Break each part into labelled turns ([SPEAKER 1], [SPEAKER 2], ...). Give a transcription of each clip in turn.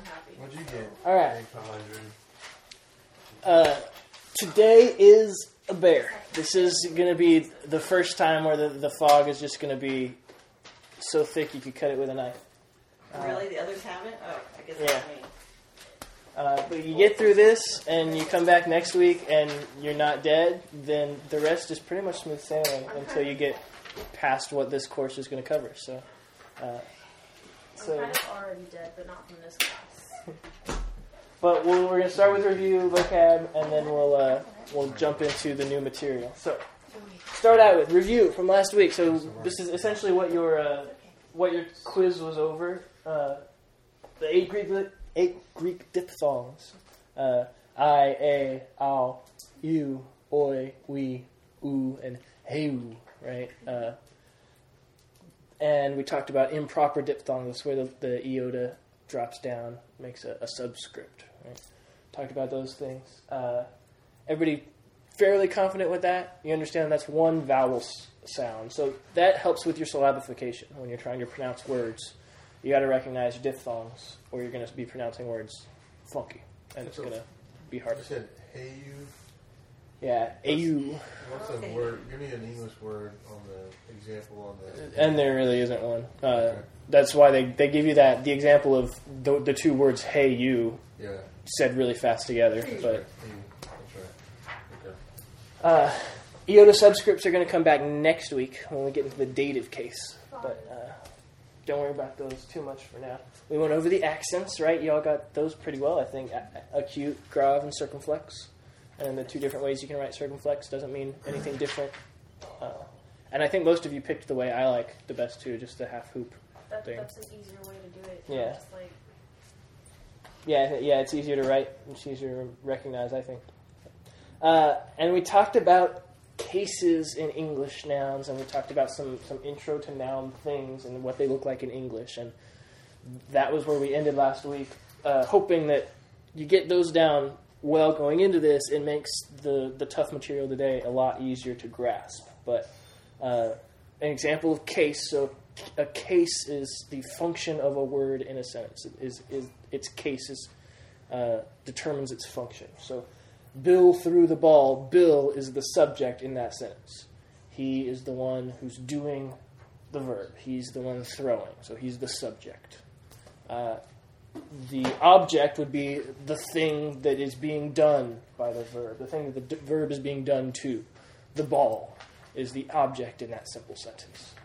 [SPEAKER 1] happy.
[SPEAKER 2] What'd you get?
[SPEAKER 3] All right.
[SPEAKER 2] 500.
[SPEAKER 3] Today is a bear. This is going to be the first time where the fog is just going to be so thick you could cut it with a knife.
[SPEAKER 1] Really? The others haven't? Oh, I guess
[SPEAKER 3] Yeah.
[SPEAKER 1] that's me.
[SPEAKER 3] But you get through this and you come back next week and you're not dead, then the rest is pretty much smooth sailing until you get past what this course is going to cover. So,
[SPEAKER 4] I'm kind of already dead, but not from this class.
[SPEAKER 3] but we're going to start with review, vocab, and then we'll jump into the new material. So, start out with review from last week. So this is essentially what your quiz was over. The eight Greek diphthongs. I, a, ow, you, oi, we, oo, and heu, right? And we talked about improper diphthongs, where the iota drops down, makes a subscript, right? Talked about those things. Everybody fairly confident with that? You understand that's one vowel sound. So that helps with your syllabification when you're trying to pronounce words. You got to recognize diphthongs, or you're going to be pronouncing words funky, and it's going to be hard.
[SPEAKER 2] You said hey you.
[SPEAKER 3] Yeah, au.
[SPEAKER 2] What's the word? Give me an English word on the example on that.
[SPEAKER 3] And there really isn't one. That's why they give you the example of the two words hey you said really fast together. But
[SPEAKER 2] That's right. Okay.
[SPEAKER 3] iota subscripts are going to come back next week when we get into the dative case. But don't worry about those too much for now. We went over the accents, right? Y'all got those pretty well, I think. Acute, grave, and circumflex. And the two different ways you can write circumflex doesn't mean anything different. And I think most of you picked the way I like the best, too, just the half hoop thing.
[SPEAKER 4] That's an easier way to do it.
[SPEAKER 3] Yeah.
[SPEAKER 4] Just like...
[SPEAKER 3] Yeah, it's easier to write. It's easier to recognize, I think. And we talked about cases in English nouns, and we talked about some intro to noun things and what they look like in English. And that was where we ended last week, hoping that you get those down well going into this. It makes the tough material today a lot easier to grasp. But an example of case, so a case is the function of a word in a sentence. Its case determines its function. So Bill threw the ball. Bill is the subject in that sentence. He is the one who's doing the verb. He's the one throwing, so he's the subject. The object would be the thing that is being done by the verb, the thing that the verb is being done to. The ball is the object in that simple sentence.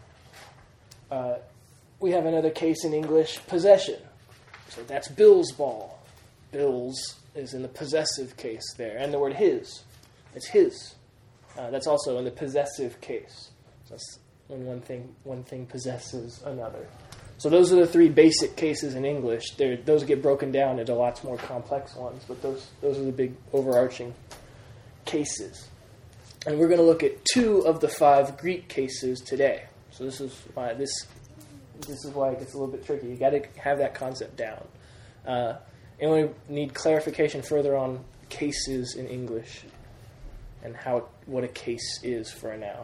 [SPEAKER 3] We have another case in English, possession. So that's Bill's ball. Bill's is in the possessive case there. And the word his. It's his. That's also in the possessive case. So that's when one thing possesses another. So those are the three basic cases in English. Those get broken down into lots more complex ones, but those are the big overarching cases. And we're going to look at 2 of the 5 Greek cases today. So this is why this is why it gets a little bit tricky. You got to have that concept down. And we need clarification further on cases in English and what a case is for a noun.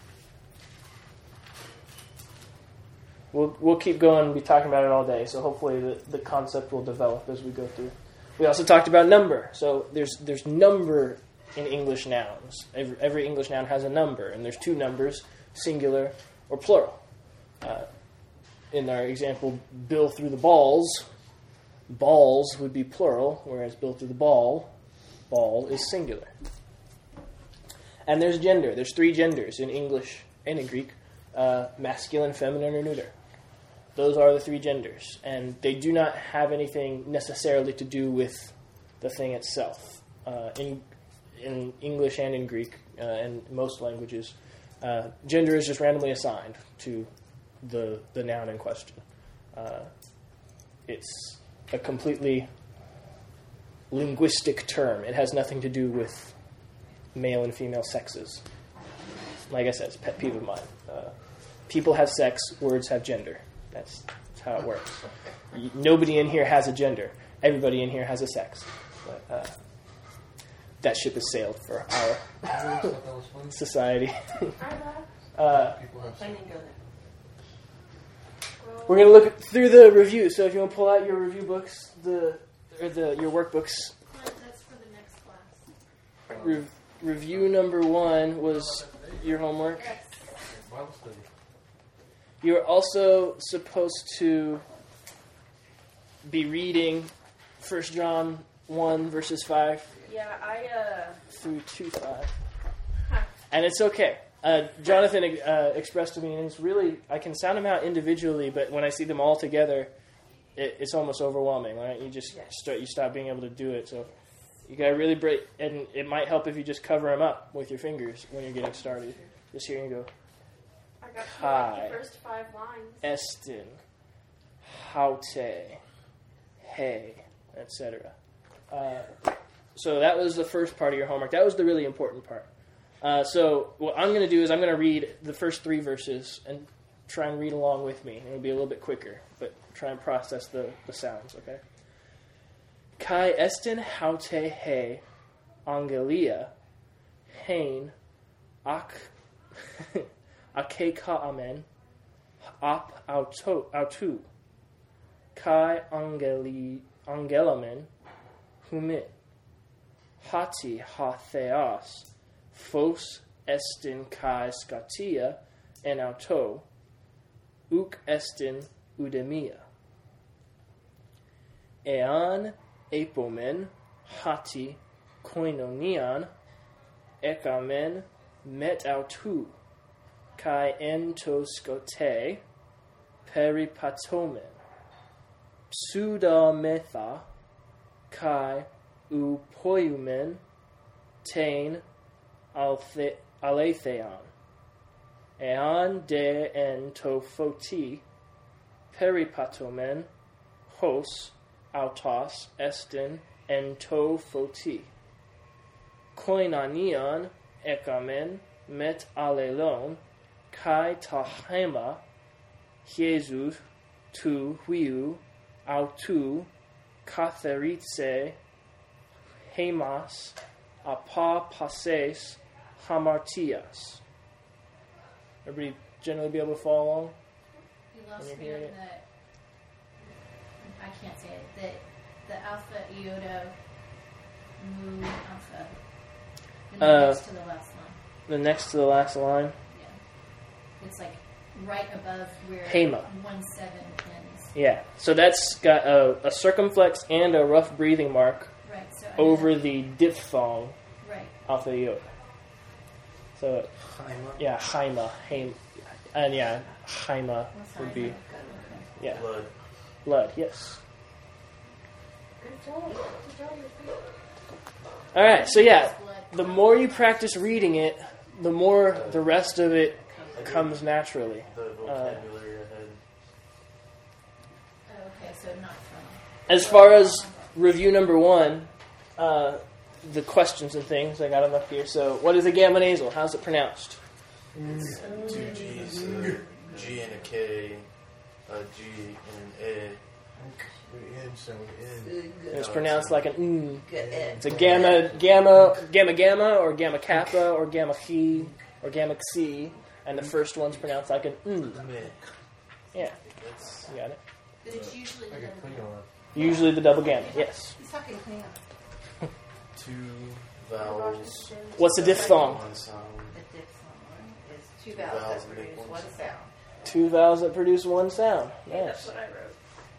[SPEAKER 3] We'll keep going and be talking about it all day, so hopefully the concept will develop as we go through. We also talked about number. So there's number in English nouns. Every English noun has a number, and there's 2 numbers, singular or plural. In our example, Bill threw the balls. Balls would be plural, whereas Bill threw the ball is singular. And there's gender. There's 3 genders in English and in Greek, masculine, feminine, or neuter. Those are the 3 genders, and they do not have anything necessarily to do with the thing itself. In English and in Greek, and most languages, gender is just randomly assigned to the noun in question. It's a completely linguistic term. It has nothing to do with male and female sexes. Like I said, it's a pet peeve of mine. People have sex, words have gender. That's how it works. Nobody in here has a gender. Everybody in here has a sex. But, that ship has sailed for our society.
[SPEAKER 2] People have
[SPEAKER 1] I didn't go there.
[SPEAKER 3] We're going to look through the review. So if you want to pull out your review books, your workbooks.
[SPEAKER 4] That's for the next class.
[SPEAKER 3] Review number 1 was your homework.
[SPEAKER 4] Yes.
[SPEAKER 2] Bible study.
[SPEAKER 3] You're also supposed to be reading 1 John 1 verses 5
[SPEAKER 4] Yeah,
[SPEAKER 3] through 2:5. And it's okay. Jonathan expressed to me, and it's really, I can sound them out individually, but when I see them all together, it's almost overwhelming, right? You just stop being able to do it. So you got to really break, and it might help if you just cover them up with your fingers when you're getting started. Just here you go.
[SPEAKER 4] I got
[SPEAKER 3] Hi.
[SPEAKER 4] the first 5 lines.
[SPEAKER 3] Estin, haute, hey, etc. So that was the first part of your homework. That was the really important part. So what I'm going to do is I'm going to read the first 3 verses and try and read along with me. It'll be a little bit quicker, but try and process the sounds, okay? Kai estin haute he angelia hein akeka amen ap autu kai angelamen humit hati ha theos phos estin kai skatia en auto uk estin udemia ean apomen hati koinonian ekamen met autu kai entoskote peripatomen pseudametha kai upoiumen tain aletheon ean de en tofoti peripatomen hos autos estin en tofoti koinanion ekamen met alelon kai tahema Jesus tu huiu autu katheritse hemas apa pases hamartias. Everybody generally be able to follow along?
[SPEAKER 5] You lost
[SPEAKER 3] When
[SPEAKER 5] me
[SPEAKER 3] you're
[SPEAKER 5] on
[SPEAKER 3] hearing
[SPEAKER 5] I can't say it. The alpha iota mu alpha. The next to the last line.
[SPEAKER 3] The next to the last line.
[SPEAKER 5] Yeah. It's like right above where
[SPEAKER 3] Hema.
[SPEAKER 5] 1-7 ends.
[SPEAKER 3] Yeah. So that's got a circumflex and a rough breathing mark
[SPEAKER 5] Right. So
[SPEAKER 3] over the diphthong
[SPEAKER 5] Right.
[SPEAKER 3] off the iota. So, yeah, Haima. And yeah, Haima would be, yeah, blood, yes.
[SPEAKER 4] Good job. Good job.
[SPEAKER 3] All right, so yeah,
[SPEAKER 5] Blood.
[SPEAKER 3] the more you practice reading it, the more the rest of it comes naturally.
[SPEAKER 2] The vocabulary ahead.
[SPEAKER 5] Oh, okay, so not from.
[SPEAKER 3] As far as review number 1, the questions and things, I got them up here. So, what is a gamma nasal? How's it pronounced?
[SPEAKER 2] 2 G's, G and a K, a G and an
[SPEAKER 3] It's pronounced like an
[SPEAKER 1] Good.
[SPEAKER 3] It's a gamma, or gamma kappa, or gamma chi, or gamma xi, and the first one's pronounced like an Yeah,
[SPEAKER 2] That's
[SPEAKER 3] you got it.
[SPEAKER 5] But it's usually the
[SPEAKER 2] like a
[SPEAKER 5] double.
[SPEAKER 2] Klingon.
[SPEAKER 3] Usually the double gamma, yes.
[SPEAKER 1] He's talking clean.
[SPEAKER 2] 2 vowels,
[SPEAKER 3] What's a diphthong?
[SPEAKER 2] 1 sound.
[SPEAKER 1] The diphthong is 2 vowels that produce 1 sound.
[SPEAKER 3] 2 vowels that produce 1 sound.
[SPEAKER 4] Yeah, that's
[SPEAKER 3] Yes.
[SPEAKER 4] what I wrote.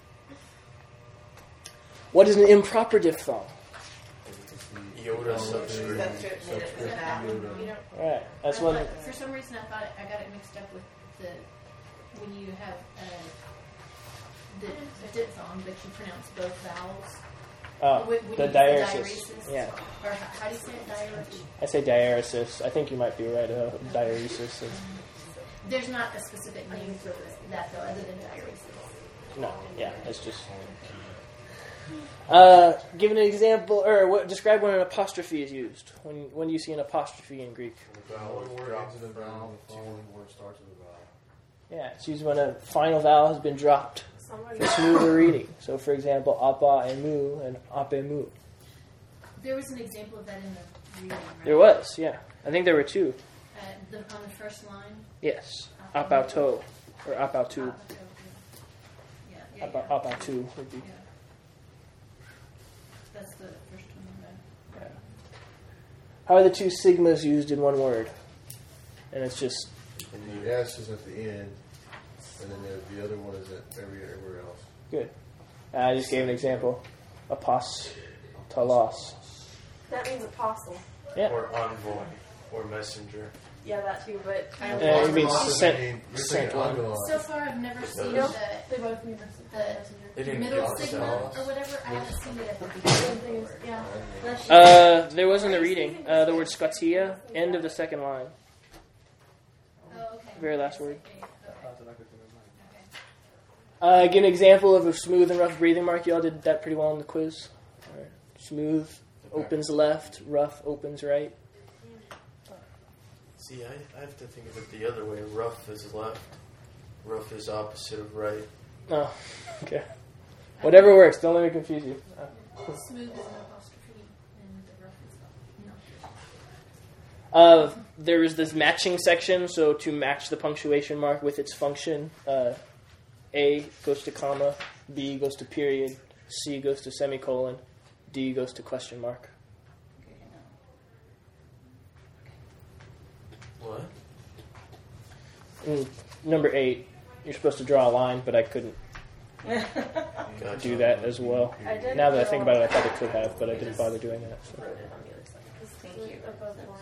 [SPEAKER 3] What is an improper diphthong?
[SPEAKER 2] Iota subscript.
[SPEAKER 1] Subscript made it a vowel.
[SPEAKER 4] You know,
[SPEAKER 3] All right, that's
[SPEAKER 5] I
[SPEAKER 3] one.
[SPEAKER 5] thought- for some reason, I thought I got it mixed up with when you have the diphthong, but you pronounce both vowels.
[SPEAKER 3] Oh,
[SPEAKER 5] When you
[SPEAKER 3] the
[SPEAKER 5] use
[SPEAKER 3] diaresis. Yeah,
[SPEAKER 5] Or how do you say it? Diaresis.
[SPEAKER 3] I say diaresis. I think you might be right. Diaresis.
[SPEAKER 5] There's not a specific name for that though, other than diaresis.
[SPEAKER 3] No, yeah, it's just. Give an example, or describe when an apostrophe is used. When do you see an apostrophe in Greek?
[SPEAKER 2] The vowel drops the vowel. The following word starts with a vowel.
[SPEAKER 3] Yeah, it's used when a final vowel has been dropped
[SPEAKER 4] someone
[SPEAKER 3] for smoother reading. So, for example, apa emu and apemu.
[SPEAKER 5] There was an example of that in the reading, right?
[SPEAKER 3] There was, yeah. I think there were 2.
[SPEAKER 5] On the first line.
[SPEAKER 3] Yes, apauto or apautu.
[SPEAKER 5] Yeah,
[SPEAKER 3] About two would be.
[SPEAKER 5] Yeah. That's the first one.
[SPEAKER 3] Yeah. How are the two sigmas used in one word? And it's just
[SPEAKER 6] The S is at the end, and then the other one is at everywhere else.
[SPEAKER 3] good. I just gave an example. Apostolos.
[SPEAKER 1] That means apostle.
[SPEAKER 3] Yeah.
[SPEAKER 2] Or envoy. Or messenger.
[SPEAKER 1] Yeah, that too, but I
[SPEAKER 3] Yeah,
[SPEAKER 1] don't
[SPEAKER 3] it means
[SPEAKER 6] You're
[SPEAKER 3] sent
[SPEAKER 6] thinking
[SPEAKER 3] one.
[SPEAKER 6] Angelos.
[SPEAKER 5] So far, I've never seen
[SPEAKER 1] No.
[SPEAKER 4] They both mean
[SPEAKER 5] the
[SPEAKER 2] They didn't
[SPEAKER 5] middle
[SPEAKER 2] give us
[SPEAKER 5] sigma
[SPEAKER 2] that.
[SPEAKER 5] or whatever. I haven't seen it at the
[SPEAKER 4] Same
[SPEAKER 5] beginning.
[SPEAKER 4] thing as, yeah.
[SPEAKER 5] Unless you-
[SPEAKER 3] There was in the reading the word scotia, end of the second line.
[SPEAKER 5] Oh, okay.
[SPEAKER 3] Very last word.
[SPEAKER 5] Okay. Okay.
[SPEAKER 3] Give an example of a smooth and rough breathing mark. Y'all did that pretty well on the quiz. All right. Smooth opens left, rough opens right.
[SPEAKER 2] See, I have to think of it the other way. Rough is left. Rough is opposite of right.
[SPEAKER 3] Oh, okay. Whatever works. Don't let me confuse you.
[SPEAKER 5] Smooth is an apostrophe, and the rough is no.
[SPEAKER 3] There is this matching section, so to match the punctuation mark with its function, A goes to comma, B goes to period, C goes to semicolon, D goes to question mark.
[SPEAKER 2] What?
[SPEAKER 3] And number 8, you're supposed to draw a line, but I couldn't
[SPEAKER 2] Gotcha.
[SPEAKER 3] do that as well.
[SPEAKER 1] I did
[SPEAKER 3] Now that I
[SPEAKER 1] draw
[SPEAKER 3] think about it, I probably could have, but I didn't bother doing that. So.
[SPEAKER 1] wrote it on the other side. Thank you.
[SPEAKER 4] Above the line.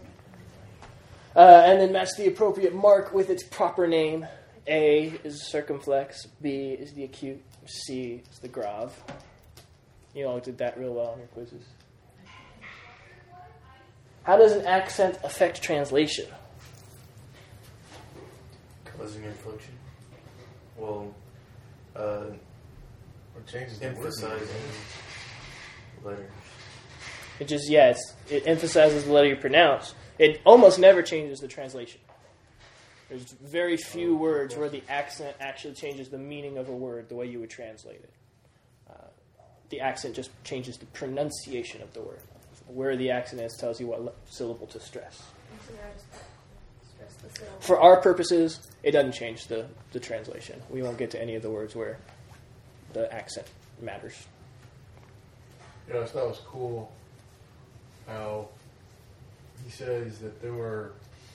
[SPEAKER 3] And then match the appropriate mark with its proper name. A is circumflex, B is the acute, C is the grave. You all did that real well on your quizzes. How does an accent affect translation?
[SPEAKER 2] Causing inflection. Well,
[SPEAKER 6] Or changes the word.
[SPEAKER 2] emphasizing letters.
[SPEAKER 3] It just, it emphasizes the letter you pronounce. It almost never changes the translation. There's very few words where the accent actually changes the meaning of a word the way you would translate it. The accent just changes the pronunciation of the word. Where the accent is tells you what syllable to stress.
[SPEAKER 4] Stress the syllable.
[SPEAKER 3] For our purposes, it doesn't change the translation. We won't get to any of the words where the accent matters.
[SPEAKER 6] You know, I thought it was cool how he says that there were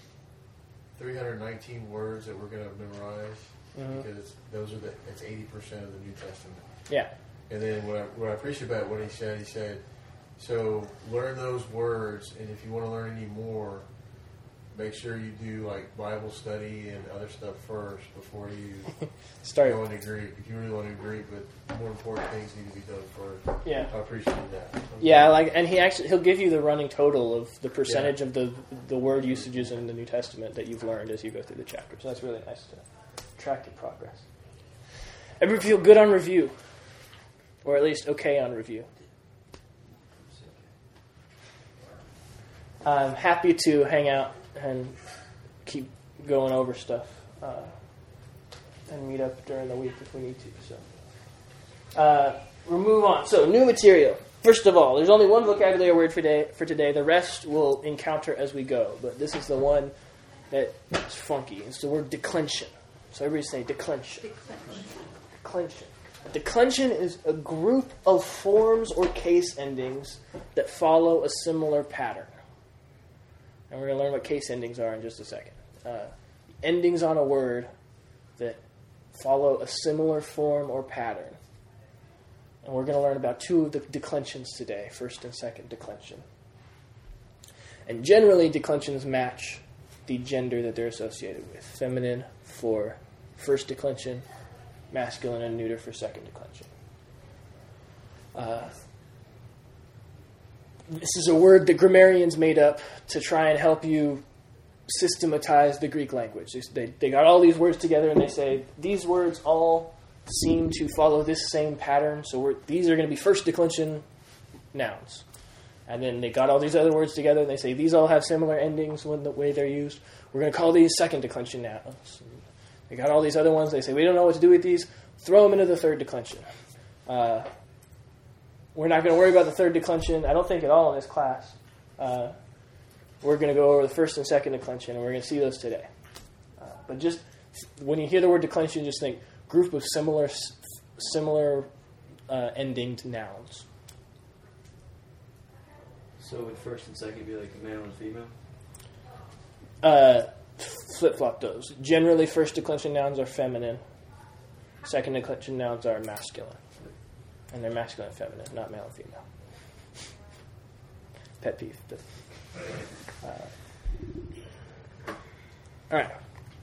[SPEAKER 6] 319 words that we're going to memorize because it's 80% of the New Testament.
[SPEAKER 3] Yeah.
[SPEAKER 6] And then what I appreciate about what he said, so learn those words, and if you want to learn any more, make sure you do like Bible study and other stuff first before you
[SPEAKER 3] Start.
[SPEAKER 6] go into Greek. If you really want to do Greek, but more important things need to be done first.
[SPEAKER 3] Yeah.
[SPEAKER 6] I appreciate that.
[SPEAKER 3] Yeah, and he'll give you the running total of the percentage of the word usages in the New Testament that you've learned as you go through the chapters. So that's really nice to track your progress. Everybody feel good on review, or at least okay on review. I'm happy to hang out and keep going over stuff and meet up during the week if we need to. So we'll move on. So new material. First of all, there's only one vocabulary word for today. The rest we'll encounter as we go. But this is the one that's funky. It's the word declension. So everybody say declension. Declension. Declension is a group of forms or case endings that follow a similar pattern. And we're going to learn what case endings are in just a second. Endings on a word that follow a similar form or pattern. And we're going to learn about two of the declensions today, first and second declension. And generally, declensions match the gender that they're associated with. Feminine for first declension, masculine and neuter for second declension. This is a word that grammarians made up to try and help you systematize the Greek language. They got all these words together and they say, these words all seem to follow this same pattern, so these are going to be first declension nouns. And then they got all these other words together and they say, these all have similar endings when the way they're used. We're going to call these second declension nouns. They got all these other ones. They say, we don't know what to do with these. Throw them into the third declension. We're not going to worry about the third declension, I don't think at all in this class. We're going to go over the first and second declension, and we're going to see those today. But just when you hear the word declension, just think group of similar similar ending to nouns.
[SPEAKER 7] So would first and second be like a male and female?
[SPEAKER 3] Flip-flop those. Generally, first declension nouns are feminine. Second declension nouns are masculine. And they're masculine and feminine, not male and female. Pet peeve. All right.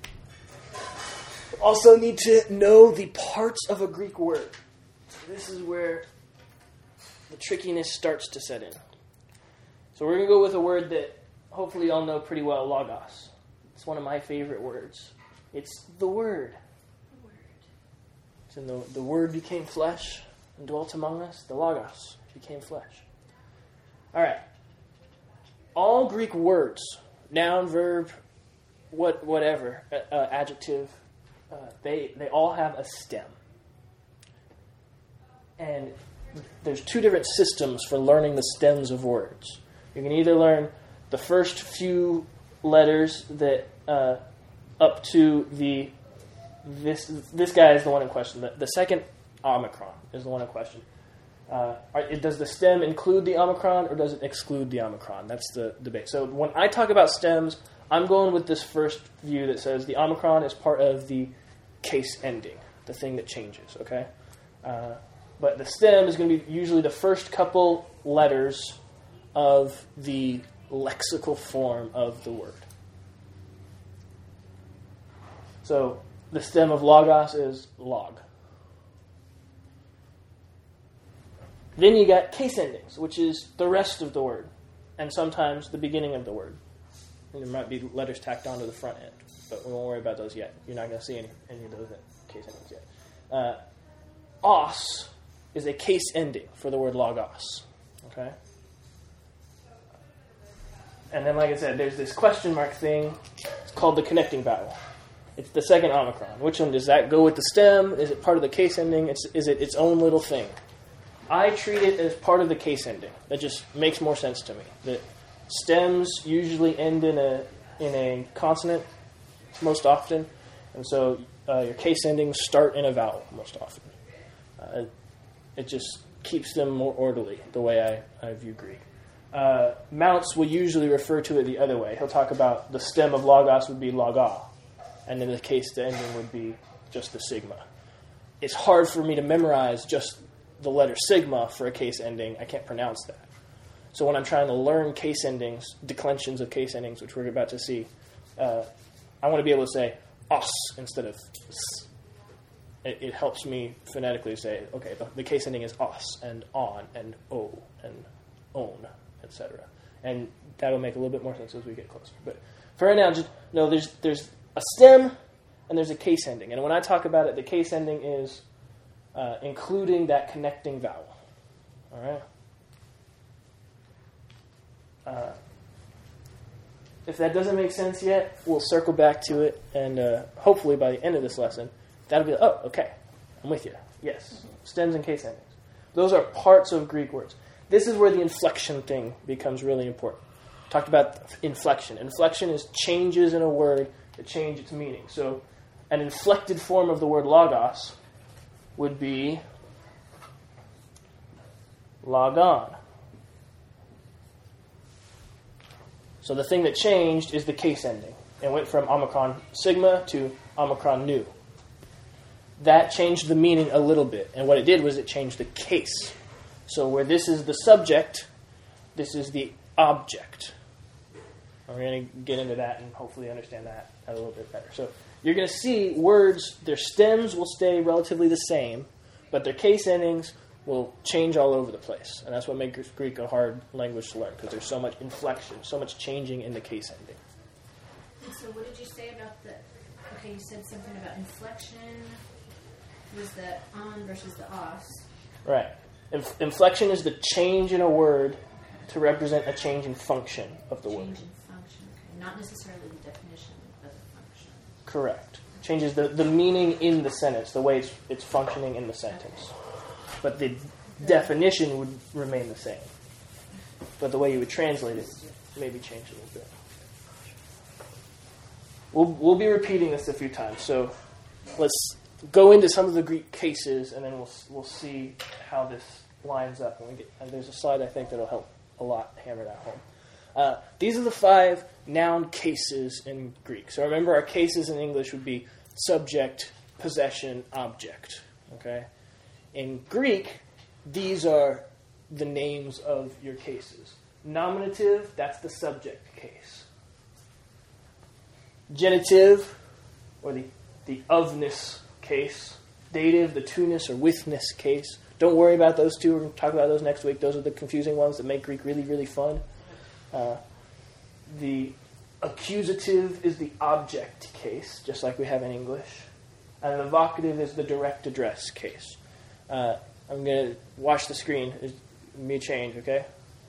[SPEAKER 3] Also need to know the parts of a Greek word. So this is where the trickiness starts to set in. So we're going to go with a word that hopefully y'all know pretty well, logos. It's one of my favorite words. It's the Word. It's in the Word became flesh and dwelt among us. The logos became flesh. All right. All Greek words, noun, verb, whatever, adjective, they all have a stem. And there's two different systems for learning the stems of words. You can either learn the first few letters that up to this guy is the one in question. The second omicron is the one in question. Does the stem include the omicron or does it exclude the omicron? That's the debate. So when I talk about stems, I'm going with this first view that says the omicron is part of the case ending, the thing that changes, okay? But the stem is going to be usually the first couple letters of the lexical form of the word. So the stem of logos is log. Then you got case endings, which is the rest of the word, and sometimes the beginning of the word. And there might be letters tacked onto the front end, but we won't worry about those yet. You're not going to see any of those case endings yet. Os is a case ending for the word logos. Okay? And then, like I said, there's this question mark thing. It's called the connecting vowel. It's the second omicron. Which one does that go with the stem? Is it part of the case ending? Is it its own little thing? I treat it as part of the case ending. That just makes more sense to me. That stems usually end in a consonant most often, and so your case endings start in a vowel most often. It just keeps them more orderly, the way I view Greek. Mounts will usually refer to it the other way. He'll talk about the stem of logos would be loga, and in the case the ending would be just the sigma. It's hard for me to memorize just the letter sigma for a case ending. I can't pronounce that. So when I'm trying to learn case endings, declensions of case endings, which we're about to see, I want to be able to say os instead of s. It helps me phonetically say, okay, the case ending is os and on and o and own, etc. And that'll make a little bit more sense as we get closer. But for right now, just know there's a stem and there's a case ending. And when I talk about it, the case ending is including that connecting vowel. All right? If that doesn't make sense yet, we'll circle back to it, and hopefully by the end of this lesson, that'll be like, oh, okay, I'm with you. Yes, stems and case endings. Those are parts of Greek words. This is where the inflection thing becomes really important. Talked about inflection. Inflection is changes in a word that change its meaning. So an inflected form of the word logos would be logon. So the thing that changed is the case ending. It went from omicron sigma to omicron nu. That changed the meaning a little bit. And what it did was it changed the case. So where this is the subject, this is the object. We're going to get into that and hopefully understand that a little bit better. So you're going to see words, their stems will stay relatively the same, but their case endings will change all over the place. And that's what makes Greek a hard language to learn, because there's so much inflection, so much changing in the case ending.
[SPEAKER 5] And so what did you say about okay, you said something about inflection. Was the on versus the os. Right.
[SPEAKER 3] Inflection is the change in a word to represent a change in function of the word.
[SPEAKER 5] Change in function, okay. Not necessarily the definition of the function.
[SPEAKER 3] Correct. Changes the meaning in the sentence, the way it's functioning in the sentence. But the definition would remain the same. But the way you would translate it maybe change a little bit. We'll be repeating this a few times, so let's go into some of the Greek cases, and then we'll see how this lines up. And there's a slide I think that'll help a lot hammer that home. These are the 5 noun cases in Greek. So remember, our cases in English would be subject, possession, object. Okay? In Greek, these are the names of your cases. Nominative, that's the subject case. Genitive, or the ofness case. Dative, the to-ness or withness case. Don't worry about those two. We're going to talk about those next week. Those are the confusing ones that make Greek really, really fun. The accusative is the object case, just like we have in English. And the vocative is the direct address case. I'm going to watch the screen. There's going to be a change, okay?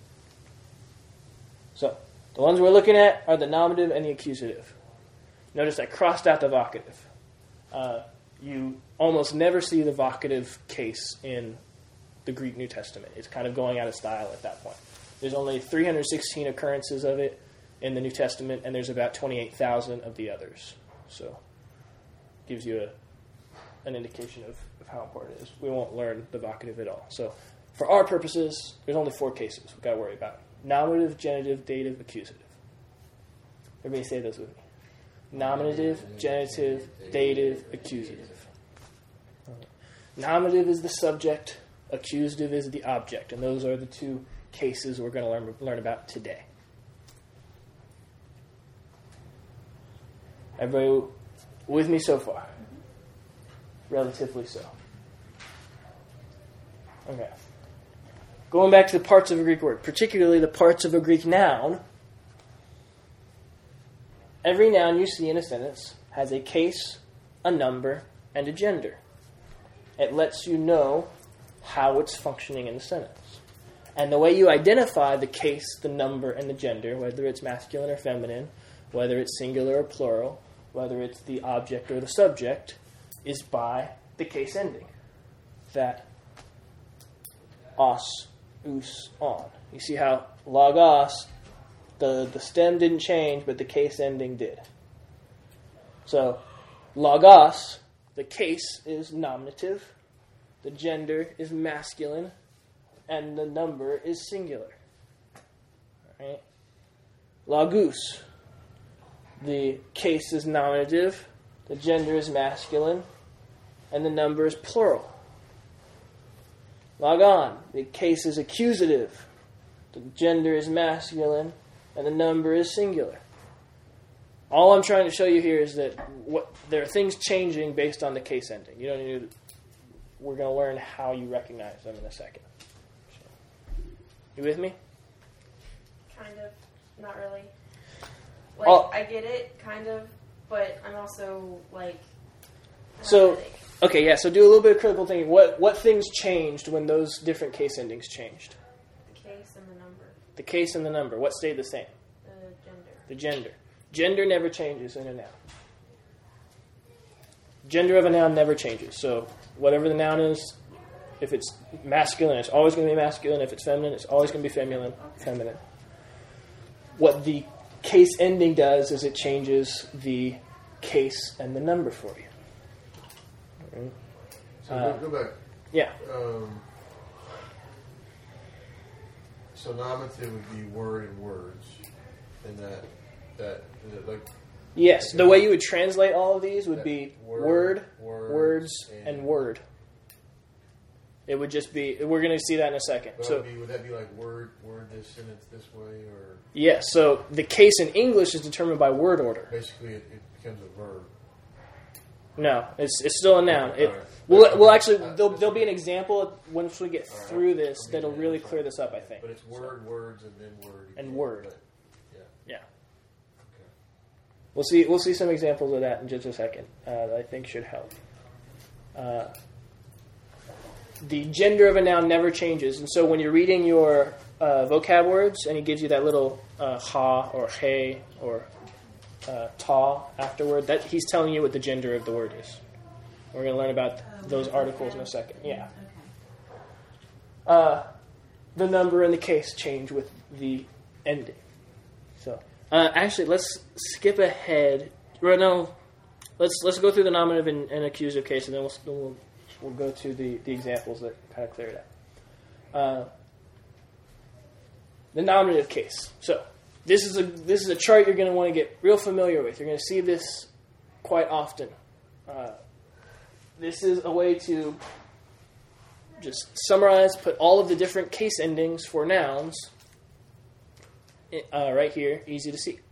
[SPEAKER 3] So, the ones we're looking at are the nominative and the accusative. Notice I crossed out the vocative. You almost never see the vocative case in the Greek New Testament. It's kind of going out of style at that point. There's only 316 occurrences of it in the New Testament, and there's about 28,000 of the others. So, gives you an indication of how important it is. We won't learn the vocative at all. So, for our purposes, there's only 4 cases we've got to worry about. Nominative, genitive, dative, accusative. Everybody say those with me. Nominative, genitive, dative, accusative. Nominative is the subject, accusative is the object, and those are the 2 cases we're going to learn about today. Everybody with me so far? Relatively so. Okay. Going back to the parts of a Greek word, particularly the parts of a Greek noun, every noun you see in a sentence has a case, a number, and a gender. It lets you know how it's functioning in the sentence. And the way you identify the case, the number, and the gender, whether it's masculine or feminine, whether it's singular or plural, whether it's the object or the subject, is by the case ending. That os, us, on. You see how logos, the stem didn't change, but the case ending did. So, logos, the case is nominative, the gender is masculine, and the number is singular. All right? Logos, the case is nominative, the gender is masculine, and the number is plural. Logon, the case is accusative, the gender is masculine, and the number is singular. All I'm trying to show you here is that there are things changing based on the case ending. You don't need to, we're going to learn how you recognize them in a second. You with me?
[SPEAKER 4] Kind of. Not really. Like, I get it, kind of, but I'm also, like...
[SPEAKER 3] So, okay, yeah, so do a little bit of critical thinking. What things changed when those different case endings changed?
[SPEAKER 4] The case and the number.
[SPEAKER 3] The case and the number. What stayed the same?
[SPEAKER 4] The gender.
[SPEAKER 3] The gender. Gender never changes in a noun. Gender of a noun never changes. So, whatever the noun is, if it's masculine, it's always going to be masculine. If it's feminine, it's always going to be feminine. What the case ending does is it changes the case and the number for you. Right?
[SPEAKER 6] So go back.
[SPEAKER 3] Yeah.
[SPEAKER 6] So nominative would be word and words, and that is it like.
[SPEAKER 3] Yes, the way you would translate all of these would be word, words, and word. It would just be, we're going to see that in a second. So,
[SPEAKER 6] would that be like word this sentence this way, or?
[SPEAKER 3] Yes, so the case in English is determined by word order.
[SPEAKER 6] Basically, it becomes a verb.
[SPEAKER 3] No, it's still a noun. We'll actually, there'll be an example once we get through this that'll really clear this up, I think.
[SPEAKER 6] But it's word, words, and then word.
[SPEAKER 3] And word.
[SPEAKER 6] But,
[SPEAKER 3] yeah. Okay. We'll see some examples of that in just a second that I think should help. The gender of a noun never changes. And so when you're reading your vocab words and he gives you that little ha or he or ta afterward, that he's telling you what the gender of the word is. We're going to learn about those articles in a second. Yeah. The number and the case change with the ending. So actually, let's skip ahead. No, let's go through the nominative and accusative case, and then we'll go to the examples that kind of clear it up. The nominative case. So this is a chart you're going to want to get real familiar with. You're going to see this quite often. This is a way to just summarize, put all of the different case endings for nouns right here, easy to see.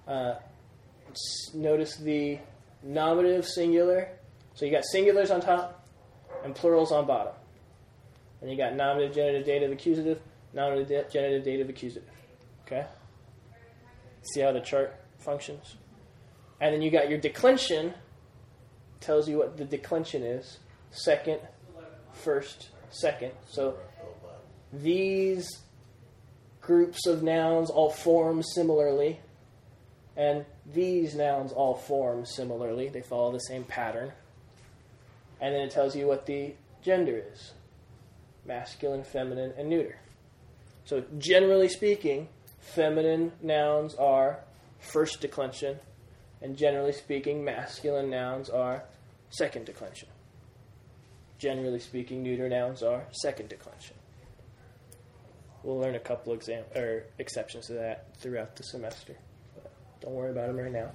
[SPEAKER 3] Notice the nominative singular. So you got singulars on top and plurals on bottom. And you got nominative, genitive, dative, accusative, nominative, genitive, dative, accusative. Okay? See how the chart functions? And then you got your declension. Tells you what the declension is. Second, first, second. So these groups of nouns all form similarly, and these nouns all form similarly. They follow the same pattern. And then it tells you what the gender is. Masculine, feminine, and neuter. So generally speaking, feminine nouns are first declension, and generally speaking, masculine nouns are second declension. Generally speaking, neuter nouns are second declension. We'll learn a couple exceptions to that throughout the semester. But don't worry about them right now.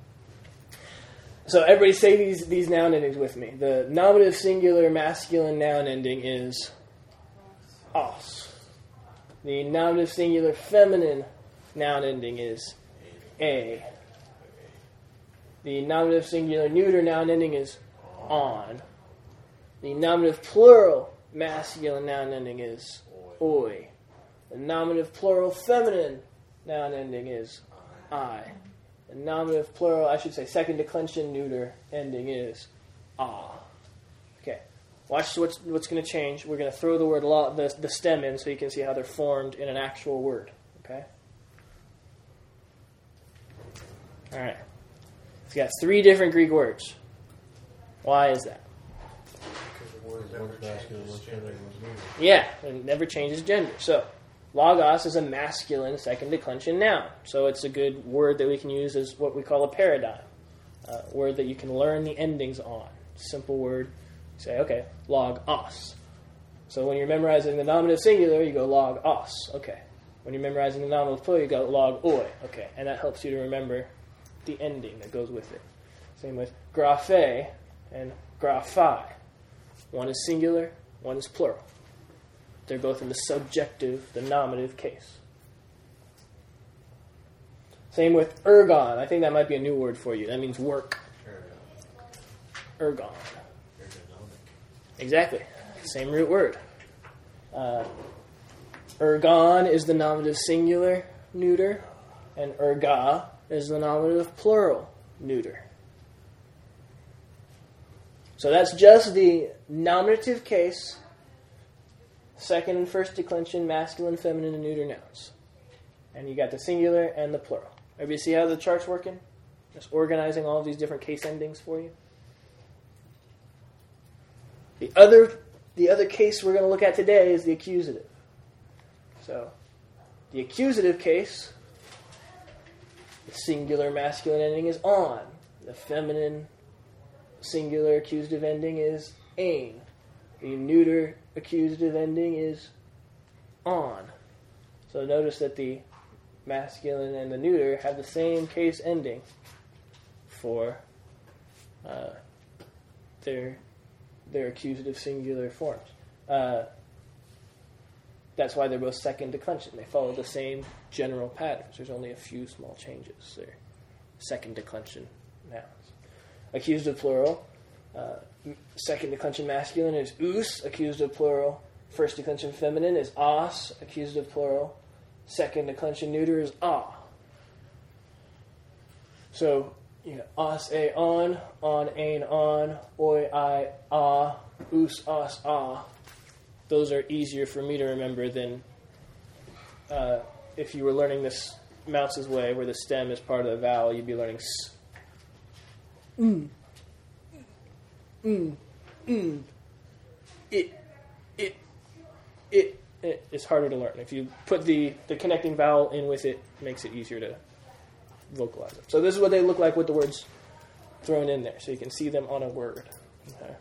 [SPEAKER 3] So everybody say these noun endings with me. The nominative singular masculine noun ending is os. The nominative singular feminine noun ending is a. The nominative singular neuter noun ending is on. The nominative plural masculine noun ending is oi. The nominative plural feminine noun ending is I. The nominative plural, second declension neuter ending is ah. Okay. Watch what's going to change. We're going to throw the word the stem in so you can see how they're formed in an actual word. Okay? All right. It's got 3 different Greek words. Why is that? Yeah, it never changes gender. So, logos is a masculine second declension noun. So it's a good word that we can use as what we call a paradigm. A word that you can learn the endings on. Simple word. Say, okay, logos. So when you're memorizing the nominative singular, you go logos. Okay. When you're memorizing the nominative plural, you go logoi. Okay. And that helps you to remember the ending that goes with it. Same with graphe and graphai. One is singular, one is plural. They're both in the subjective, the nominative case. Same with ergon. I think that might be a new word for you. That means work. Ergon. Exactly. Same root word. Ergon is the nominative singular neuter, and erga is the nominative plural neuter. So that's just the nominative case, second and first declension, masculine, feminine, and neuter nouns. And you got the singular and the plural. Everybody see how the chart's working? Just organizing all of these different case endings for you. The other case we're going to look at today is the accusative. So, the accusative case, the singular masculine ending is on. The feminine singular accusative ending is ain. The neuter accusative ending is on. So notice that the masculine and the neuter have the same case ending for their accusative singular forms. That's why they're both second declension. They follow the same general patterns. There's only a few small changes. They're second declension nouns. Accusative plural, second declension masculine is us. Accusative plural, first declension feminine is os. Accusative plural, second declension neuter is ah. So, os, a, on, ain, on, oi, I, ah, us, os, ah. Those are easier for me to remember than if you were learning this Mouse's way, where the stem is part of the vowel, you'd be learning s. It's harder to learn. If you put the connecting vowel in with it, makes it easier to vocalize it. So this is what they look like with the words thrown in there so you can see them on a word. Okay.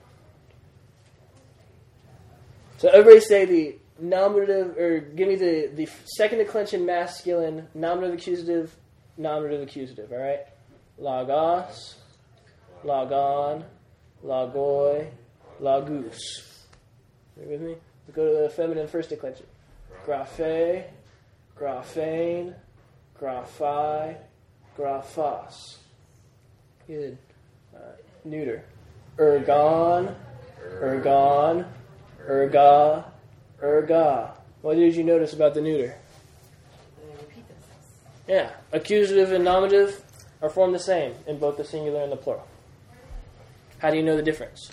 [SPEAKER 3] So everybody say the nominative, or give me the second declension masculine, nominative accusative, all right? Logos, logon, logoi, logus. Are you with me? Let's go to the feminine first declension. Graphe, graphane, graphai, graphos. Good. Neuter. Ergon, ergon, erga, erga. What did you notice about the neuter?
[SPEAKER 1] They repeat themselves.
[SPEAKER 3] Yeah. Accusative and nominative are formed the same in both the singular and the plural. How do you know the difference?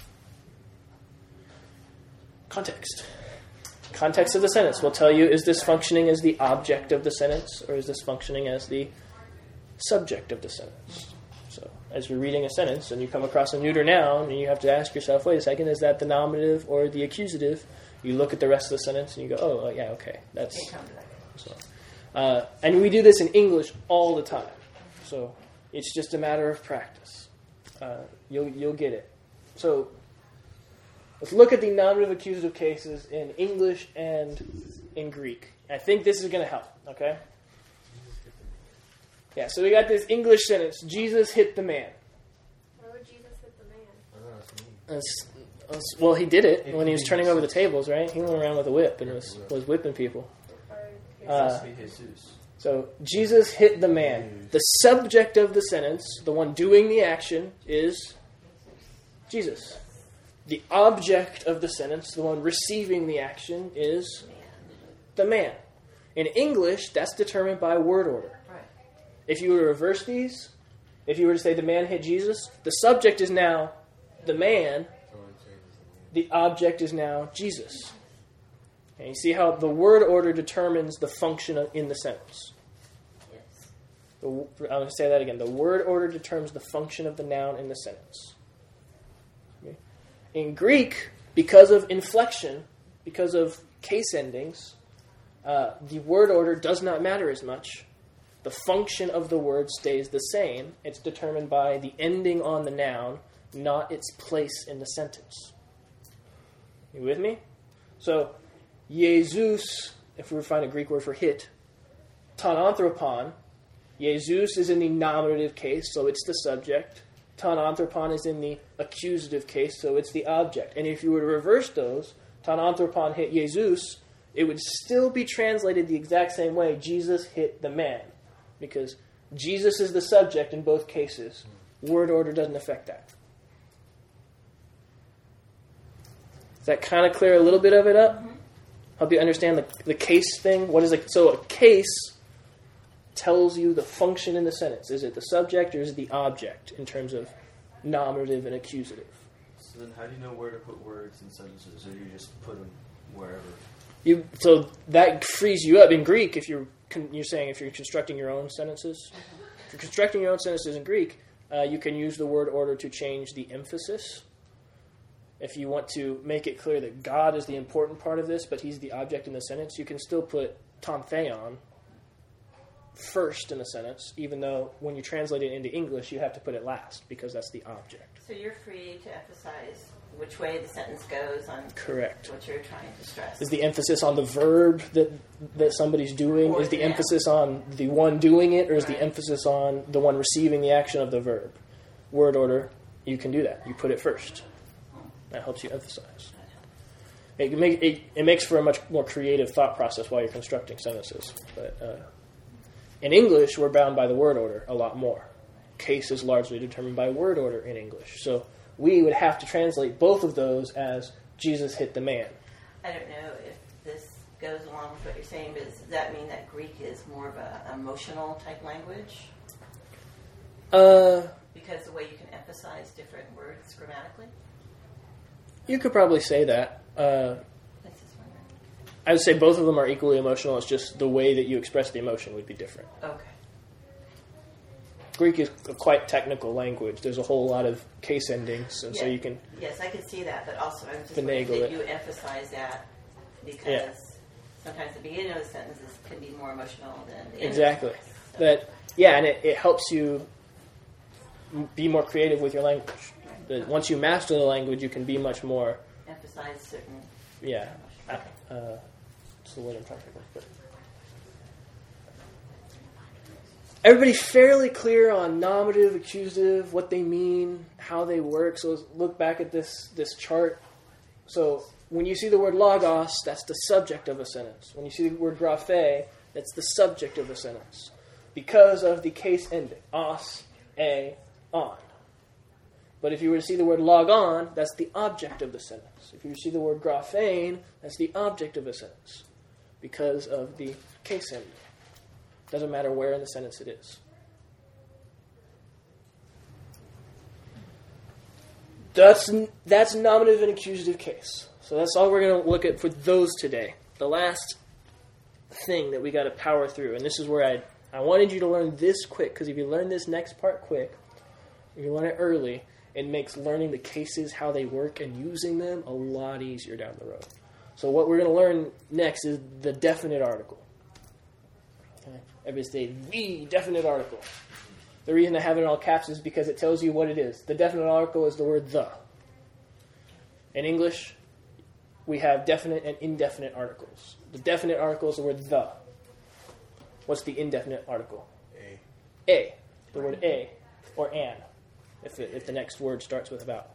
[SPEAKER 3] Context. Context of the sentence will tell you, is this functioning as the object of the sentence, or is this functioning as the subject of the sentence? So, as you're reading a sentence and you come across a neuter noun, and you have to ask yourself, wait a second, is that the nominative or the accusative? You look at the rest of the sentence and you go, oh, yeah, okay. That's
[SPEAKER 1] They come to that.
[SPEAKER 3] so. And we do this in English all the time. So, it's just a matter of practice. You'll get it. So, let's look at the nominative accusative cases in English and in Greek. I think this is going to help, okay? Yeah, so we got this English sentence, Jesus hit the man.
[SPEAKER 4] Why would Jesus hit the man?
[SPEAKER 3] Well, he did it when he was turning over the tables, right? He went around with a whip and was whipping people.
[SPEAKER 7] Must be Jesus.
[SPEAKER 3] So, Jesus hit the man. The subject of the sentence, the one doing the action, is Jesus. The object of the sentence, the one receiving the action, is the man. In English, that's determined by word order.
[SPEAKER 1] Right.
[SPEAKER 3] If you were to reverse these, if you were to say the man hit Jesus, the subject is now the man, the object is now Jesus. And you see how the word order determines the function in the sentence.
[SPEAKER 1] Yes.
[SPEAKER 3] I'm going to say that again. The word order determines the function of the noun in the sentence. Okay. In Greek, because of inflection, because of case endings, the word order does not matter as much. The function of the word stays the same. It's determined by the ending on the noun, not its place in the sentence. You with me? So, Jesus, if we were to find a Greek word for hit, ton anthropon, Jesus is in the nominative case, so it's the subject. Ton anthropon is in the accusative case, so it's the object. And if you were to reverse those, ton anthropon hit Jesus, it would still be translated the exact same way, Jesus hit the man. Because Jesus is the subject in both cases. Word order doesn't affect that. Does that kind of clear a little bit of it up? Help you understand the case thing? What is so a case tells you the function in the sentence. Is it the subject or is it the object in terms of nominative and accusative?
[SPEAKER 7] So then how do you know where to put words in sentences, or do you just put them wherever?
[SPEAKER 3] So that frees you up in Greek if you're saying if you're constructing your own sentences. If you're constructing your own sentences in Greek, you can use the word order to change the emphasis. If you want to make it clear that God is the important part of this, but he's the object in the sentence, you can still put ton theon first in the sentence, even though when you translate it into English, you have to put it last, because that's the object.
[SPEAKER 1] So you're free to emphasize which way the sentence goes on
[SPEAKER 3] Correct.
[SPEAKER 1] what you're trying to stress.
[SPEAKER 3] Is the emphasis on the verb that somebody's doing?
[SPEAKER 1] Or
[SPEAKER 3] Is the
[SPEAKER 1] the noun.
[SPEAKER 3] emphasis on the one doing it, or is the
[SPEAKER 1] Right.
[SPEAKER 3] emphasis on the one receiving the action of the verb? Word order, you can do that. You put it first. That helps you emphasize. It makes for a much more creative thought process while you're constructing sentences. But in English, we're bound by the word order a lot more. Case is largely determined by word order in English. So we would have to translate both of those as Jesus hit the man.
[SPEAKER 1] I don't know if this goes along with what you're saying, but does that mean that Greek is more of an emotional type language? Because the way you can emphasize different words grammatically?
[SPEAKER 3] You could probably say that.
[SPEAKER 1] That's just wondering.
[SPEAKER 3] I would say both of them are equally emotional. It's just the way that you express the emotion would be different.
[SPEAKER 1] Okay.
[SPEAKER 3] Greek is a quite technical language. There's a whole lot of case endings, and so
[SPEAKER 1] Yeah.
[SPEAKER 3] you can...
[SPEAKER 1] Yes, I can see that, but also I'm just
[SPEAKER 3] Finagle
[SPEAKER 1] wondering
[SPEAKER 3] it.
[SPEAKER 1] that you emphasize that because sometimes the beginning of the sentences can be more emotional than the end.
[SPEAKER 3] Exactly.
[SPEAKER 1] Of the sentence.
[SPEAKER 3] And it helps you... be more creative with your language. Once you master the language, you can be much more.
[SPEAKER 1] Emphasize certain.
[SPEAKER 3] Yeah. That's the word I'm trying to think of. But everybody fairly clear on nominative, accusative, what they mean, how they work. So let's look back at this chart. So when you see the word logos, that's the subject of a sentence. When you see the word graphe, that's the subject of a sentence. Because of the case ending. Os, a, on. But if you were to see the word logon, that's the object of the sentence. If you see the word graphane, that's the object of a sentence. Because of the case ending. Doesn't matter where in the sentence it is. That's nominative and accusative case. So that's all we're going to look at for those today. The last thing that we got to power through, and this is where I wanted you to learn this quick, because if you learn this next part quick, if you learn it early, it makes learning the cases, how they work, and using them a lot easier down the road. So what we're going to learn next is the definite article. Okay? Everybody say, the definite article. The reason I have it in all caps is because it tells you what it is. The definite article is the word the. In English, we have definite and indefinite articles. The definite article is the word the. What's the indefinite article? A. The word a, or an, if the next word starts with about.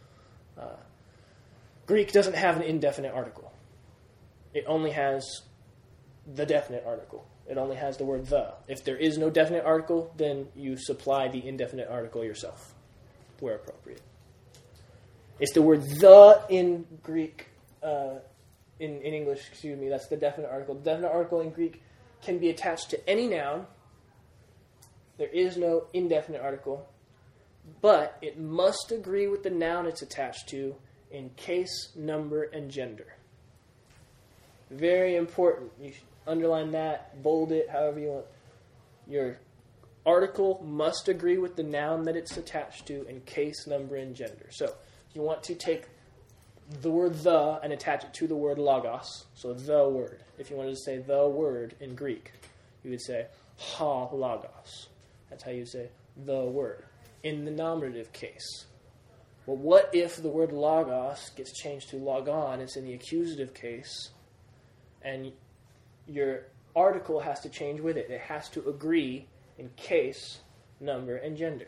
[SPEAKER 3] Greek doesn't have an indefinite article. It only has the definite article. It only has the word the. If there is no definite article, then you supply the indefinite article yourself, where appropriate. It's the word the in Greek, in English, excuse me, that's the definite article. The definite article in Greek can be attached to any noun. There is no indefinite article, but it must agree with the noun it's attached to in case, number, and gender. Very important. You should underline that, bold it, however you want. Your article must agree with the noun that it's attached to in case, number, and gender. So you want to take the word the and attach it to the word logos, so the word. If you wanted to say the word in Greek, you would say ha logos. That's how you say the word in the nominative case. Well, what if the word logos gets changed to logon? It's in the accusative case, and your article has to change with it. It has to agree in case, number, and gender.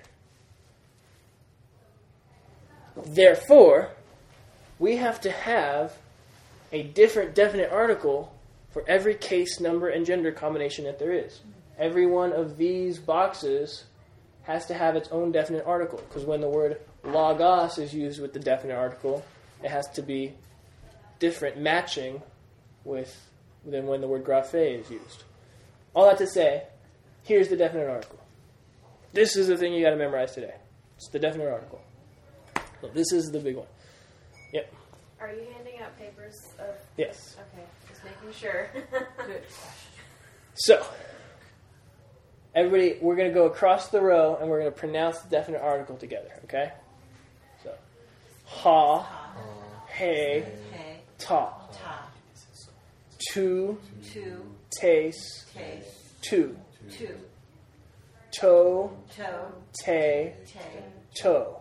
[SPEAKER 3] Therefore, we have to have a different definite article for every case, number, and gender combination that there is. Every one of these boxes has to have its own definite article, because when the word logos is used with the definite article, it has to be different, matching with than when the word graphe is used. All that to say, here's the definite article. This is the thing you got to memorize today. It's the definite article. So this is the big one. Yep.
[SPEAKER 4] Are you handing out papers of...
[SPEAKER 3] Yes.
[SPEAKER 4] Okay, just making sure.
[SPEAKER 1] Good.
[SPEAKER 3] So, everybody, we're going to go across the row and we're going to pronounce the definite article together, okay? So, ha, hey, ta. To, taste, to. To, te, to.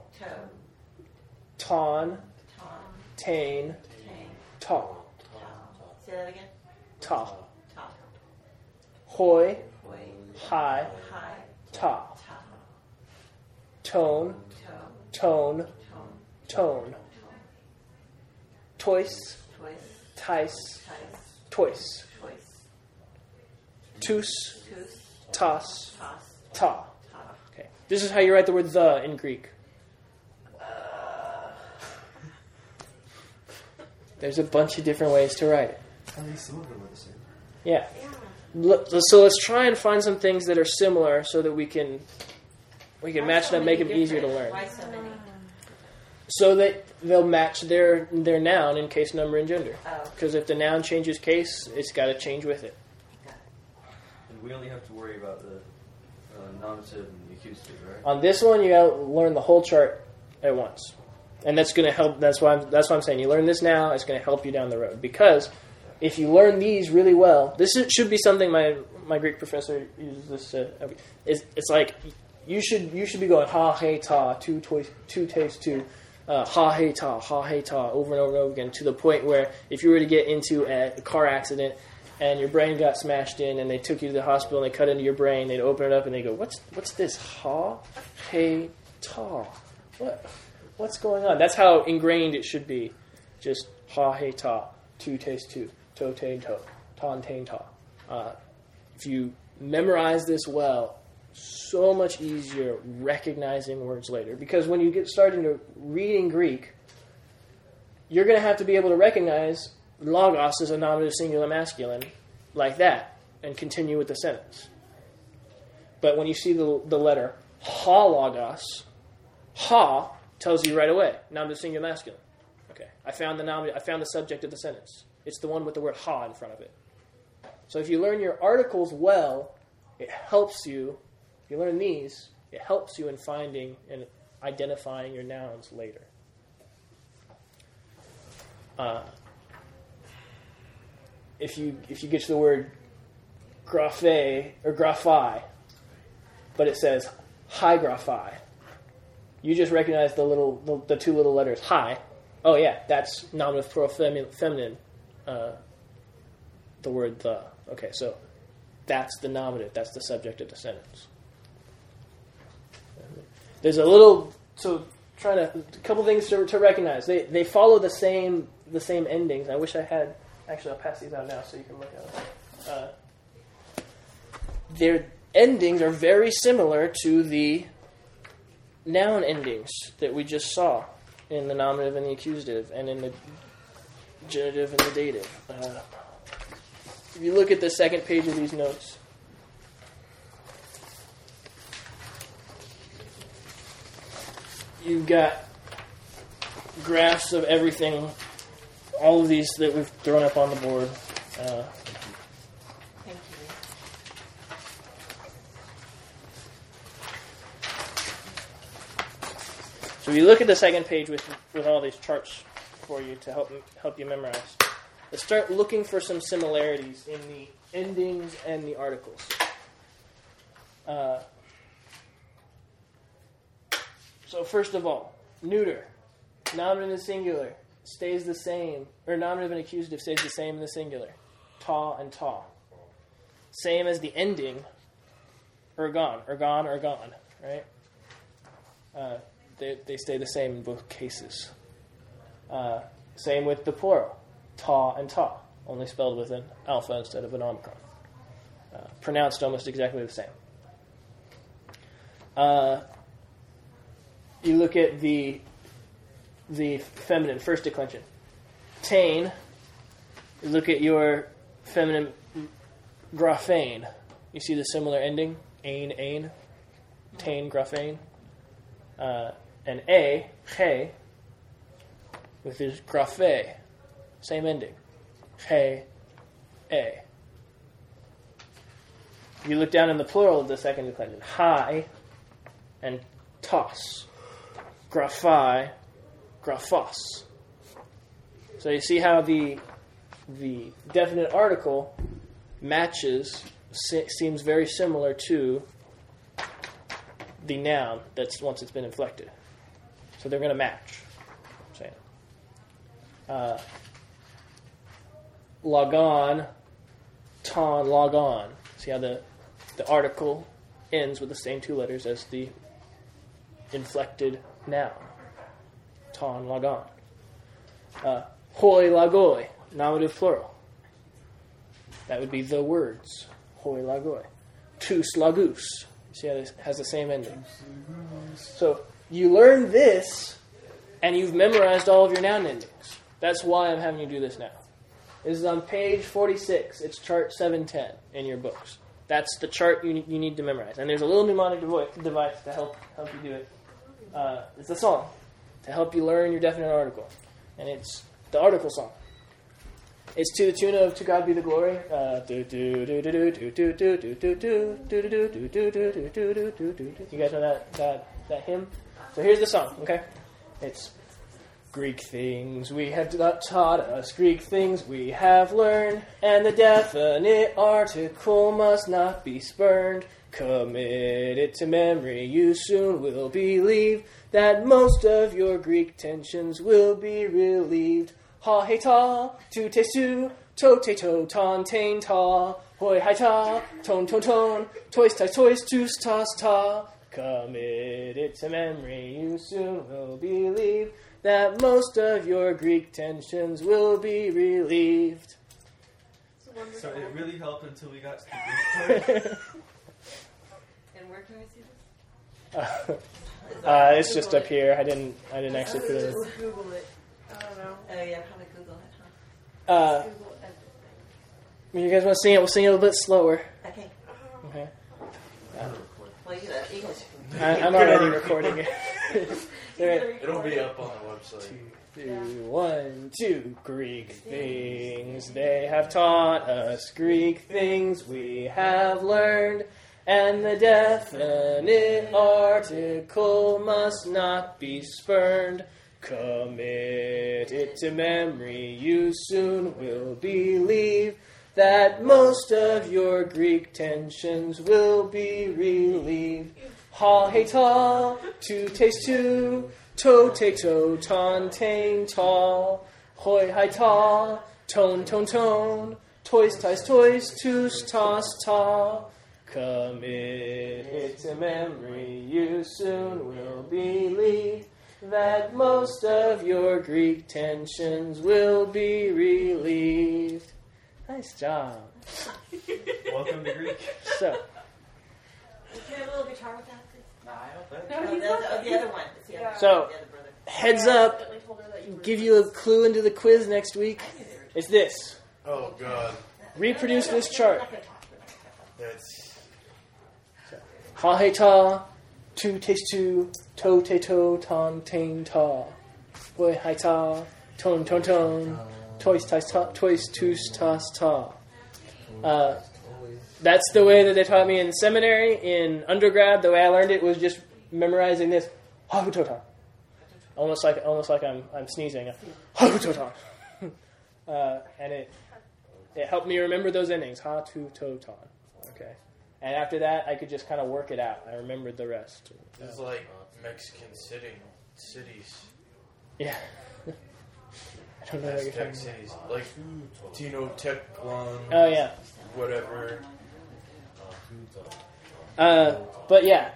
[SPEAKER 3] Ton, tain, ta.
[SPEAKER 1] Say that again.
[SPEAKER 3] Ta. Hoi, hi, ta. Tone, tone, tone. Tois, tice, tois. Tus, tas, ta. Okay. This is how you write the word the in Greek. There's a bunch of different ways to write it.
[SPEAKER 7] At least some of them are the same.
[SPEAKER 3] Yeah. So let's try and find some things that are similar so that we can match them, make them easier to learn.
[SPEAKER 1] Why so many?
[SPEAKER 3] So that they'll match their noun in case, number, and gender. Because if the noun changes case, it's got to change with it.
[SPEAKER 7] And we only have to worry about the nominative and the accusative, right?
[SPEAKER 3] On this one, you got to learn the whole chart at once. And that's going to help. That's why I'm saying you learn this now. It's going to help you down the road. Because if you learn these really well, should be something my Greek professor uses this. It's like you should be going ha hey ta, two taste two, ha hey ta over and over and over again, to the point where if you were to get into a car accident and your brain got smashed in and they took you to the hospital and they cut into your brain, they'd open it up and they go, what's this ha hey ta? What's going on? That's how ingrained it should be. Just ha hey ta, two taste two, to tain to, ton tain ta. If you memorize this well, so much easier recognizing words later. Because when you get started into reading Greek, you're going to have to be able to recognize logos as a nominative singular masculine like that and continue with the sentence. But when you see the letter ha logos, ha tells you right away, nominative singular masculine. Okay, I found the subject of the sentence. It's the one with the word ha in front of it. So if you learn your articles well, it helps you. If you learn these, it helps you in finding and identifying your nouns later. If you get to the word graphe or graphi, but it says hi graphi, you just recognize the two little letters hi. Oh yeah, that's nominative plural feminine. The word the. Okay, so that's the nominative. That's the subject of the sentence. There's a couple things to recognize. They follow the same endings. I wish I had. Actually, I'll pass these out now so you can look at them. Their endings are very similar to the noun endings that we just saw in the nominative and the accusative, and in the genitive and the dative. If you look at the second page of these notes, you've got graphs of everything, all of these that we've thrown up on the board.
[SPEAKER 1] Thank you.
[SPEAKER 3] So if you look at the second page with all these charts for you to help you memorize, let's start looking for some similarities in the endings and the articles. So first of all, neuter, nominative and singular stays the same, or nominative and accusative stays the same in the singular. Ta and ta. Same as the ending, ergon, right? They stay the same in both cases. Same with the plural, ta and ta, only spelled with an alpha instead of an omicron. Pronounced almost exactly the same. You look at the feminine, first declension. Tain, you look at your feminine graphane. You see the similar ending? Ain. Tain, graphane. And he, with his graphe, same ending. He, a. You look down in the plural of the second declension. Hi and tos. Graphi, graphos. So you see how the definite article matches, seems very similar to the noun that's once it's been inflected. So they're going to match. Logon, ton, logon. See how the article ends with the same two letters as the inflected noun. Ton, logon. Hoi, lagoi, nominative plural. That would be the words. Hoi, lagoi. Tous, lagus. See how this has the same ending. So you learn this, and you've memorized all of your noun endings. That's why I'm having you do this now. This is on page 46. It's chart 710 in your books. That's the chart you need to memorize. And there's a little mnemonic device to help you do it. It's a song to help you learn your definite article. And it's the article song. It's to the tune of "To God Be the Glory." You guys know that hymn? So here's the song, okay? It's Greek things we have taught us, Greek things we have learned, and the definite article must not be spurned. Commit it to memory, you soon will believe that most of your Greek tensions will be relieved. Ha he ta, tu te su, to te to, ton tain ta, hoi hi ta, ton ton ton, tois ta tois tus tas ta. Commit it to memory, you soon will believe that most of your Greek tensions will be relieved.
[SPEAKER 7] So it really helped until we got to the Greek part.
[SPEAKER 1] And where can we see this?
[SPEAKER 3] It's just up here. I didn't actually put it in.
[SPEAKER 4] Just Google it. I don't know.
[SPEAKER 1] Oh yeah, probably Google it, huh?
[SPEAKER 4] Google everything.
[SPEAKER 3] When you guys want to sing it, we'll sing it a little bit slower.
[SPEAKER 1] Okay.
[SPEAKER 3] Okay.
[SPEAKER 1] Well, you got English.
[SPEAKER 3] I'm already recording it.
[SPEAKER 2] It'll be up on the website.
[SPEAKER 3] 2, 3, 1, 2. Greek things they have taught us, Greek things we have learned, and the definite article must not be spurned. Commit it to memory, you soon will believe that most of your Greek tensions will be relieved. Ha he ta, tu taste tu, to take to, ton tain ta, hoi hi ta, ton ton ton, tois tais tois, tus tas ta. Commit it to memory, you soon will believe that most of your Greek tensions will be relieved. Nice job.
[SPEAKER 7] Welcome to Greek.
[SPEAKER 3] So,
[SPEAKER 1] Can you have a little guitar with that?
[SPEAKER 4] No, he's
[SPEAKER 1] That's
[SPEAKER 4] not.
[SPEAKER 1] the other one. It's the other
[SPEAKER 3] So-
[SPEAKER 1] one, the other brother.
[SPEAKER 3] heads
[SPEAKER 4] I
[SPEAKER 3] up,
[SPEAKER 4] accidentally told her that you were-
[SPEAKER 3] give you a clue into the quiz next week. It's this.
[SPEAKER 2] Oh God,
[SPEAKER 3] Reproduce this chart.
[SPEAKER 2] that's
[SPEAKER 3] Ha he ta, tu taste tu, to te to, ton tain ta. Hoi hi ta, ton ton ton, tois tais ta, tois tus tas ta. That's the way that they taught me in seminary. In undergrad, the way I learned it was just memorizing this. Ha hu to ta. Almost like I'm sneezing. Ha hu to ta. And it helped me remember those endings. Ha tu to ton. Okay. And after that, I could just kind of work it out. I remembered the rest.
[SPEAKER 2] it's like Mexican cities.
[SPEAKER 3] Yeah. I don't know what you're talking
[SPEAKER 2] Aztec
[SPEAKER 3] about.
[SPEAKER 2] cities, like Tenochtitlan.
[SPEAKER 3] Oh yeah.
[SPEAKER 2] Whatever.
[SPEAKER 3] But yeah,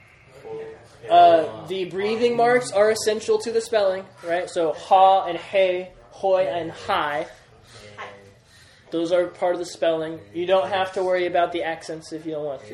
[SPEAKER 3] the breathing marks are essential to the spelling, right? So ha and hey, hoi and hi. Those are part of the spelling. You don't have to worry about the accents if you don't want to.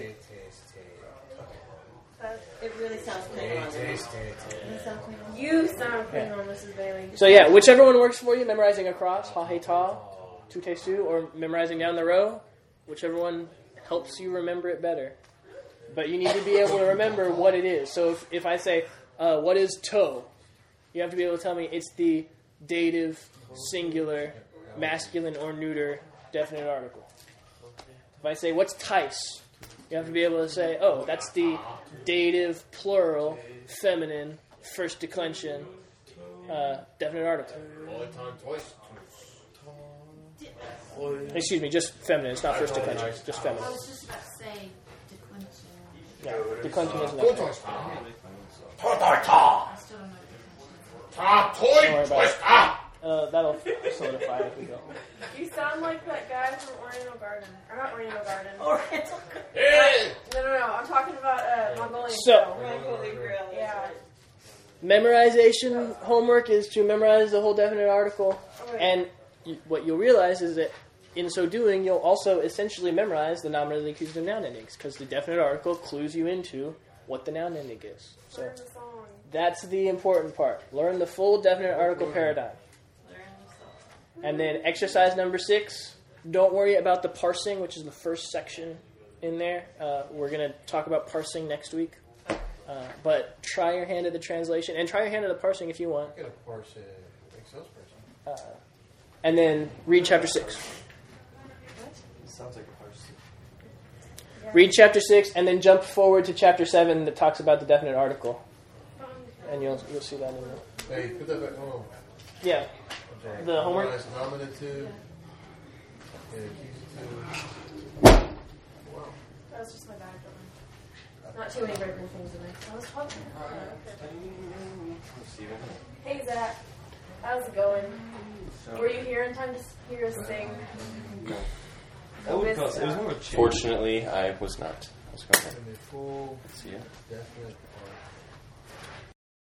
[SPEAKER 1] It really sounds Klingon.
[SPEAKER 4] You sound Klingon, Mrs. Bailey.
[SPEAKER 3] So yeah, whichever one works for you, memorizing across, ha hey ta, tu te su, or memorizing down the row, whichever one helps you remember it better. But you need to be able to remember what it is. So if I say, what is toe? You have to be able to tell me it's the dative, singular, masculine or neuter, definite article. If I say, what's tice? You have to be able to say, oh, that's the dative, plural, feminine, first declension, definite article. Excuse me, just feminine. It's not first declension. It's just
[SPEAKER 5] I
[SPEAKER 3] feminine.
[SPEAKER 5] was just about to say declension.
[SPEAKER 3] Yeah, declension isn't that.
[SPEAKER 5] I still don't know what declension is.
[SPEAKER 3] Don't worry about it. That'll solidify if we go.
[SPEAKER 4] You sound like that guy from Oriental Garden. Or not Oriental Garden.
[SPEAKER 1] Oriental
[SPEAKER 4] No. I'm talking about Mongolian
[SPEAKER 3] So-
[SPEAKER 4] Grill. Yeah.
[SPEAKER 3] Memorization homework is to memorize the whole definite article. And what you'll realize is that in so doing, you'll also essentially memorize the nominative, accusative, noun endings, because the definite article clues you into what the noun ending is. So
[SPEAKER 4] Learn the song.
[SPEAKER 3] that's the important part. Learn the full definite article paradigm. And then exercise number 6, don't worry about the parsing, which is the first section in there. We're going to talk about parsing next week. But try your hand at the translation, and try your hand at the parsing if you want.
[SPEAKER 6] I got a parse Excel spreadsheet.
[SPEAKER 3] And then read chapter 6.
[SPEAKER 7] Sounds like a parse.
[SPEAKER 3] Read chapter 6, and then jump forward to chapter 7 that talks about the definite article. And you'll see that in there.
[SPEAKER 6] Hey, put that back on.
[SPEAKER 3] Yeah.
[SPEAKER 6] Okay.
[SPEAKER 3] The homework?
[SPEAKER 6] Nice nominative. And accusative. Wow.
[SPEAKER 4] That was just my bag. Not too many broken things in there. I was talking. Hey Zach, how's it going? Were you here in time to hear us sing?
[SPEAKER 8] No.
[SPEAKER 7] That would cost. It was more of a change.
[SPEAKER 8] Fortunately, I was not. I was going
[SPEAKER 6] And a full,
[SPEAKER 8] to see it.
[SPEAKER 6] definite.